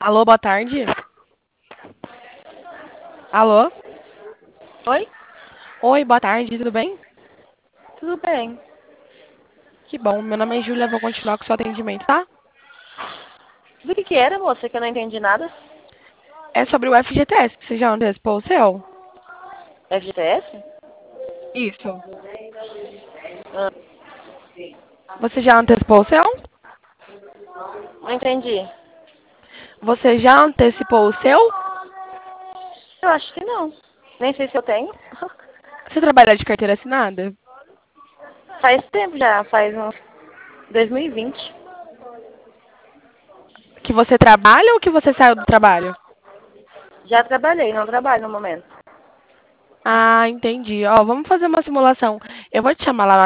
Alô, boa tarde. Alô? Oi? Oi, boa tarde, tudo bem? Tudo bem. Que bom, meu nome é Júlia, vou continuar com o seu atendimento, tá? Do que era, moça, que eu não entendi nada? É sobre o FGTS, você já antecipou o seu? FGTS? Isso. Ah, Você já antecipou o seu? não entendi. Você já antecipou o seu? Eu acho que não. Nem sei se eu tenho. Você trabalha de carteira assinada? Faz tempo já, faz uns 2020. Que você trabalha ou que você saiu do trabalho? Já trabalhei, não trabalho no momento. Ah, entendi. Ó, vamos fazer uma simulação. Eu vou te chamar lá